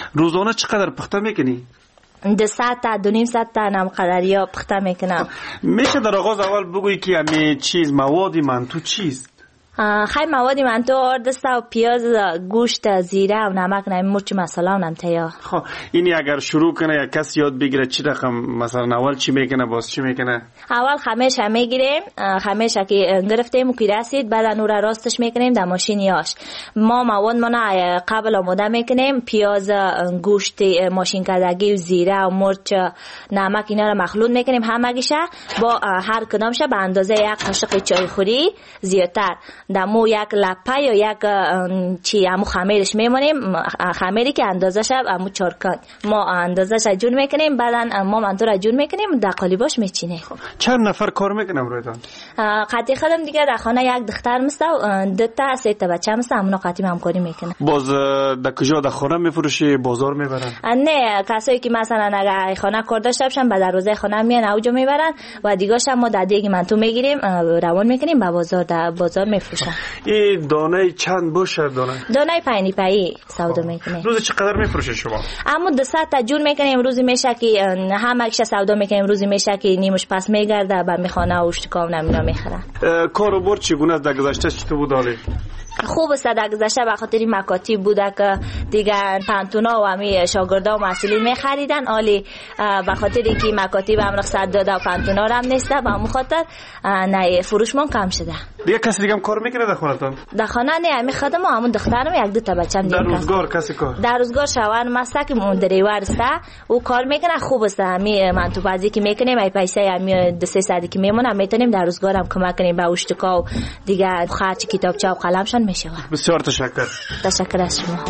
روزانه چقدر پخته میکنی؟ 200 تا 250 تا نم قدریا پخته میکنم. میشه در آغاز اول بگویی که همه چیز موادی منتو چیست؟ خیلی موادی منتو آردست و پیاز، گوشت، زیره و نمک، مرچ مساله و نمتیا. خب اینی اگر شروع کنه یا کسی یاد بگیره چی رقم مثلا اول چی میکنه باز چی میکنه؟ اول خمش میگیریم، خمش که گرفتیم و که رسید بعد نور راستش میکنیم در ماشینیاش. ما مواد مانا قبل آماده میکنیم، پیاز، گوشت ماشین کردگی و زیره و مرچ، نمک اینا رو مخلوط میکنیم همگیشه با هر کدامش به اندازه یک قاشق چای خوری زیادتر. دمو یک لپه یا یک چی همو خمیرش میمونیم، خمیری که اندازش همو 4 کان ما اندازش جور میکنیم، بعدا ما منطور جور میکنیم در قالیباش میچینیم. چند نفر کار میکنم رویدان؟ قطعی خودم دیگه در خانه یک دختر مسته و 2 تا 3 تا بچه مسته همونا قطعی همکاری میکنه. باز در کجا در خانه میفروشی بازار میبرن؟ نه کسایی که مثلا اگر خانه کار داشته باشن به دروازه خانه میان اوجا میبرن و دیگه‌ش ما در دیگه منطور میگیریم روان میکنیم به بازار، در بازار میفروشن. این دانه چند باشه دانه پنی پایی سودا میکنیم. روزی چقدر میفروشی شما؟ اما 200 تا جور میکنیم، روزی میشه که همه‌اش سودا میکنیم، روزی میشه که نیمش پس میگرده به میخانه و اشتکاو نمینا میخرن. کاروبار چگونه است در گذشته چطور بود حالی؟ خوب است در گذشته به خاطر مکاتب بوده که دیگه پانتونا و همی شاگردا و مسئولین میخریدن، حالی به خاطر که مکاتب هم رخصت داده و پانتونا هم نیسته به همون خاطر نه فروشمان کم شده. دیگه کسی دیگه هم کار میکنه در خونتون؟ در خانه نه همی خدم و همون دخترم 1-2 تا بچه‌م دیگه. در روزگار کسی کار؟ در روزگار شوهرم است که دریور است او کار میکنه، خوب است. همی من تو بازی که میکنیم ای پیسه همی 2-3 ساعتی که میمونه میتونیم در روزگار هم کمک کنیم به اشتکا و دیگه خرج کتابچه و قلمشان میشه. بسیار تشکر. تشکر از شما.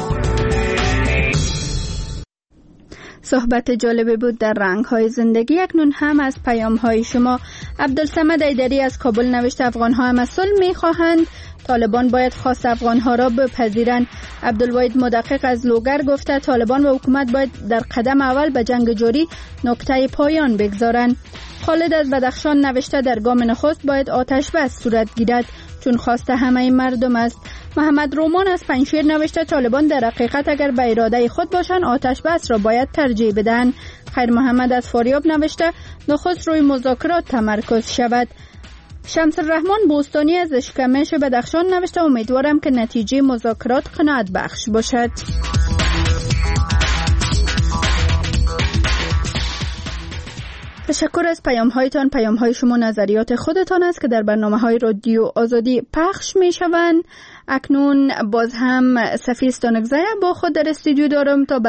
صحبت جالبی بود در رنگ‌های زندگی. اکنون هم از پیام‌های شما. عبدالصمد ایدری از کابل نوشته افغان‌ها هم از صلح می‌خواهند، طالبان باید خواست افغان‌ها را بپذیرند. عبدالواحد مدقق از لوگر گفته طالبان و حکومت باید در قدم اول به جنگ جاری نقطه پایان بگذارند. خالد از بدخشان نوشته در گام نخست باید آتش بس صورت گیرد چون خواسته همه مردم است. محمد رومان از پنجشیر نوشته طالبان در حقیقت اگر به اراده خود باشند آتش بس را باید ترجیح بدن. خیر محمد از فاریاب نوشته نخست روی مذاکرات تمرکز شود. شمس الرحمن بوستانی از اشکمش بدخشان نوشته امیدوارم که نتیجه مذاکرات قناعت بخش باشد. تشکر از پیام‌هایتان. پیام‌های شما نظریات خودتان است که در برنامه‌های رادیو آزادی پخش می‌شوند. اکنون باز هم سفیر ستانکزی با خود در استودیو دارم تا